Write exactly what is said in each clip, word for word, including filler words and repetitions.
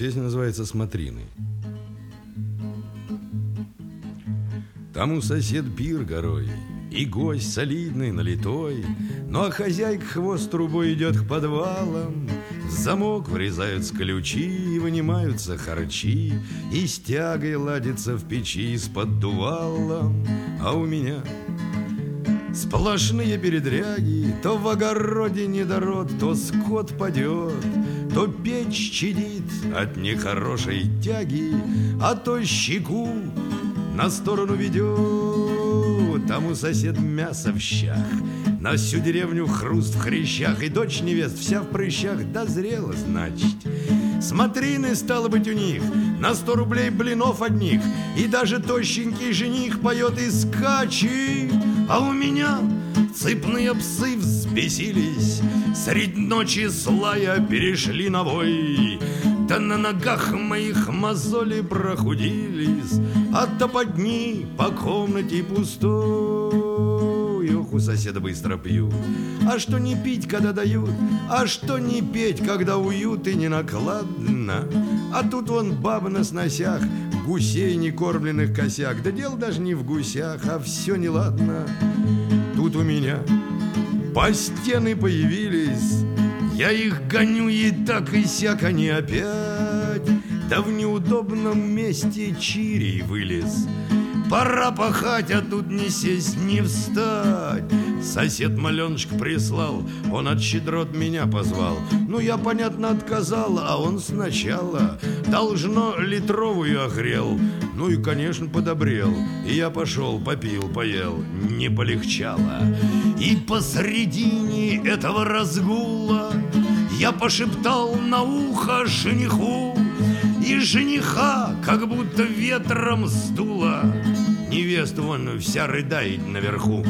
Песня называется «Смотрины». Там у сосед пир горой, и гость солидный, налитой, ну а хозяйка хвост трубой идет к подвалам. В замок врезаются ключи, и вынимаются харчи, и с тягой ладится в печи с поддувалом. А у меня сплошные передряги, то в огороде недород, то скот падет, то печь чадит от нехорошей тяги, а то щеку на сторону ведет. Там у сосед мясо в щах, на всю деревню хруст в хрящах, и дочь невест вся в прыщах дозрела, значит. Смотрины, стало быть, у них на сто рублей блинов одних, и даже тощенький жених поет и скачет. А у меня цыпные псы взбесились, средь ночи слая перешли на вой. Да на ногах моих мозоли прохудились от топотни по комнате пустой. Ох, у соседа быстро пьют. А что не пить, когда дают? А что не петь, когда уют и не накладно? А тут вон баба на сносях, гусей некормленных косяк. Да дело даже не в гусях, а все неладно. Тут у меня по стены появились, я их гоню и так и сяк, они опять. Да в неудобном месте чирий вылез. Пора пахать, а тут не сесть, не встать. Сосед маленочек прислал, он от щедрот меня позвал. Ну, я, понятно, отказал, а он сначала должно литровую огрел. Ну и, конечно, подобрел. И я пошел, попил, поел, не полегчало. И посредине этого разгула я пошептал на ухо жениху, и жениха как будто ветром сдуло. Невеста вон вся рыдает наверху.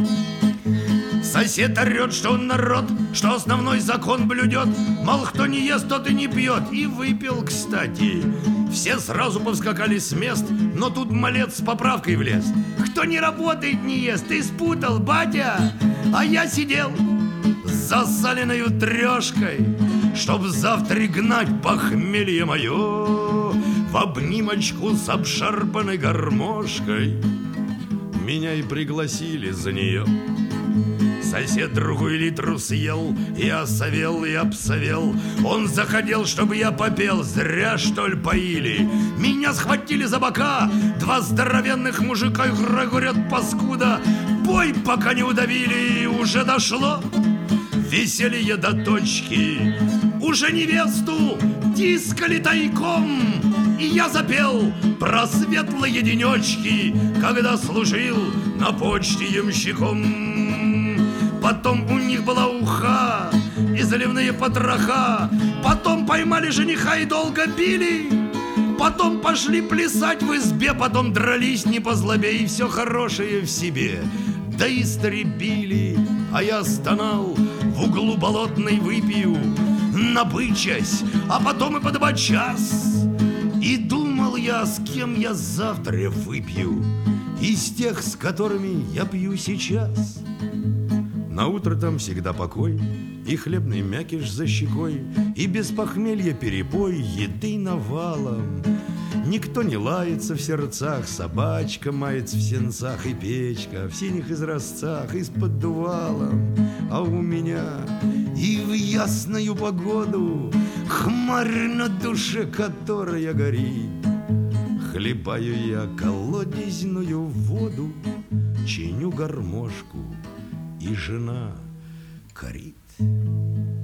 Сосед орет, что он народ, что основной закон блюдет. Мол, кто не ест, тот и не пьет. И выпил, кстати. Все сразу повскакали с мест, но тут малец с поправкой влез. Кто не работает, не ест, ты спутал, батя. А я сидел с засаленной трешкой, чтоб завтра гнать похмелье мое в обнимочку с обшарпанной гармошкой. Меня и пригласили за нее. Сосед другую литру съел, и осовел, и обсовел. Он захотел, чтобы я попел, зря, что ли, поили. Меня схватили за бока два здоровенных мужика, и говорят, паскуда, пой, пока не удавили. И уже дошло веселье до точки. Уже невесту тискали тайком, и я запел про светлые денечки, когда служил на почте ямщиком. Потом у них была уха и заливные потроха. Потом поймали жениха и долго били. Потом пошли плясать в избе. Потом дрались не по злобе и все хорошее в себе да истребили. А я стонал в углу болотной выпью, набычась, а потом и подбочас. И думал я, с кем я завтра выпью из тех, с которыми я пью сейчас. На утро там всегда покой, и хлебный мякиш за щекой, и без похмелья перепой, еды навалом. Никто не лается в сердцах, собачка мается в сенцах, и печка в синих изразцах, и с поддувалом. А у меня и в ясную погоду хмарь на душе, которая горит. Хлебаю я колодезную воду, чиню гармошку, и жена корит.